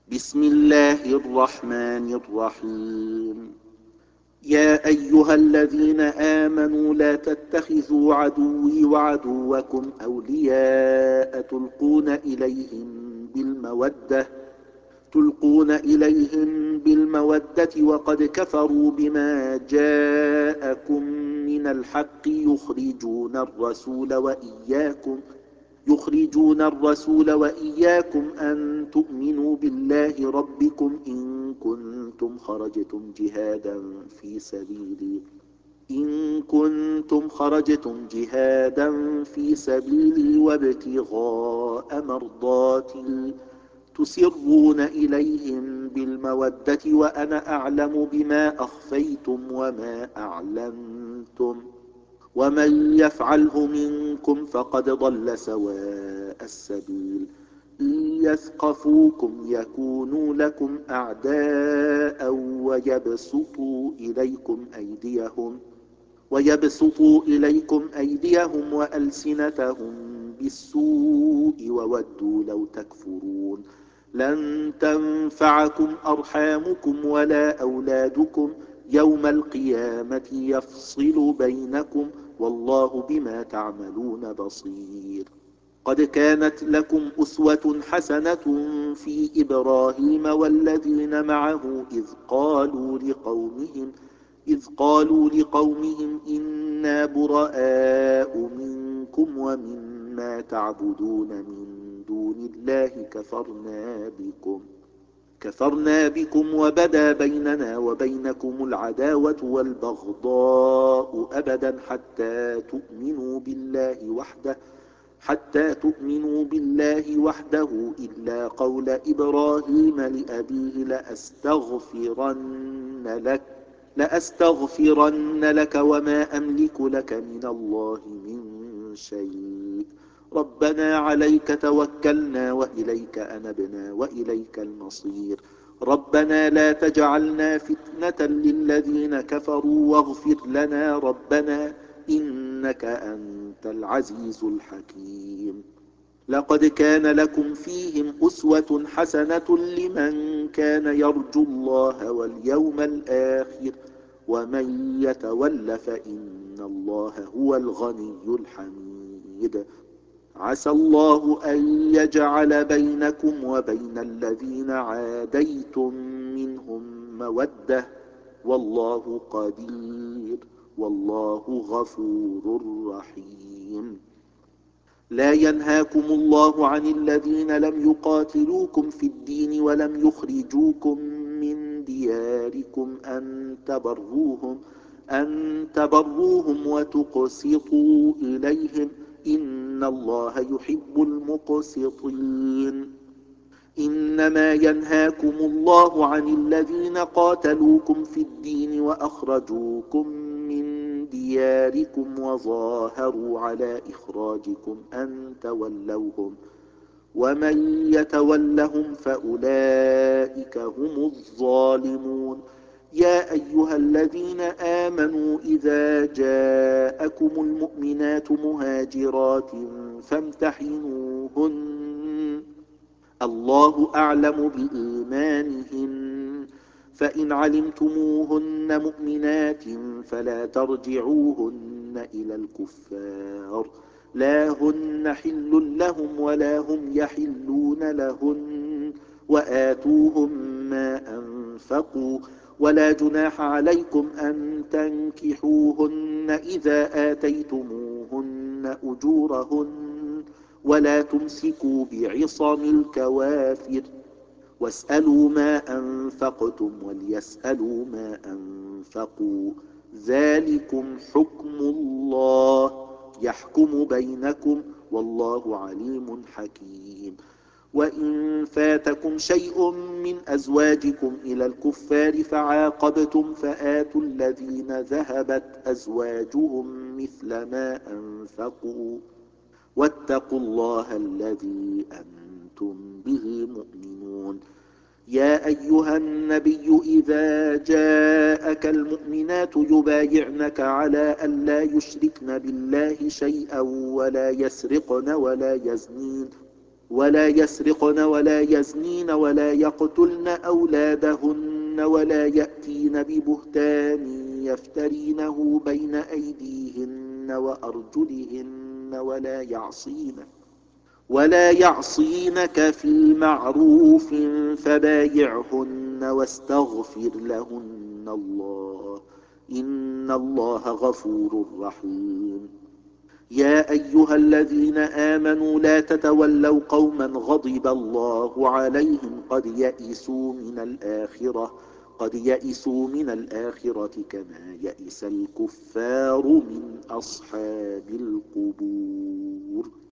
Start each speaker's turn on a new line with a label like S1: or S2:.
S1: بسم الله الرحمن الرحيم. يا أيها الذين آمنوا لا تتخذوا عدوي وعدوكم أولياء تلقون إليهم بالمودة وقد كفروا بما جاءكم من الحق يخرجون الرسول وإياكم أن تؤمنوا بالله ربكم إن كنتم خرجتم جهادا في سبيلي وابتغاء مرضاتي تسرون إليهم بالمودة وأنا أعلم بما أخفيتم وما أعلنتم ومن يفعله منكم فقد ضل سواء السبيل. إن يثقفوكم يكونوا لكم أعداء ويبسطوا إليكم أيديهم وألسنتهم بالسوء وودوا لو تكفرون. لن تنفعكم أرحامكم ولا أولادكم يوم القيامة يفصل بينكم والله بما تعملون بصير. قد كانت لكم أسوة حسنة في إبراهيم والذين معه إذ قالوا لقومهم إنا براء منكم ومما تعبدون من دون الله كفرنا بكم وبدا بيننا وبينكم العداوة والبغضاء أبدا حتى تؤمنوا بالله وحده إلا قول إبراهيم لأبيه لأستغفرن لك وما أملك لك من الله من شيء. ربنا عليك توكلنا وإليك أنبنا وإليك المصير. ربنا لا تجعلنا فتنة للذين كفروا واغفر لنا ربنا إنك أنت العزيز الحكيم. لقد كان لكم فيهم أسوة حسنة لمن كان يرجو الله واليوم الآخر ومن يتول فإن الله هو الغني الحميد. عسى الله أن يجعل بينكم وبين الذين عاديتم منهم مودة والله قدير والله غفور رحيم. لا ينهاكم الله عن الذين لم يقاتلوكم في الدين ولم يخرجوكم من دياركم أن تبروهم وتقسطوا إليهم إن الله يحب المقسطين. إنما ينهاكم الله عن الذين قاتلوكم في الدين وأخرجوكم من دياركم وظاهروا على إخراجكم أن تولوهم ومن يتولهم فأولئك هم الظالمون. يا أيها الذين آمنوا إذا جاءكم المؤمنات مهاجرات فامتحنوهن الله أعلم بإيمانهن فإن علمتموهن مؤمنات فلا ترجعوهن إلى الكفار لا هن حل لهم ولا هم يحلون لهن وآتوهم ما أنفقوا ولا جناح عليكم أن تنكحوهن إذا آتيتموهن أجورهن ولا تمسكوا بعصم الكوافر واسألوا ما أنفقتم وليسألوا ما أنفقوا ذلكم حكم الله يحكم بينكم والله عليم حكيم. وإن فاتكم شيء من أزواجكم إلى الكفار فعاقبتم فآتوا الذين ذهبت أزواجهم مثل ما أنفقوا واتقوا الله الذي أنتم به مؤمنون. يا أيها النبي إذا جاءك المؤمنات يبايعنك على أن لا يشركن بالله شيئا ولا يسرقن ولا يسرقن ولا يزنين ولا يقتلن أولادهن ولا يأتين ببهتان يفترينه بين أيديهن وأرجلهن ولا يعصينك في المعروف فبايعهن واستغفر لهن الله إن الله غفور رحيم. يا أيها الذين آمنوا لا تتولوا قوما غضب الله عليهم قد يئسوا من الآخرة كما يئس الكفار من أصحاب القبور.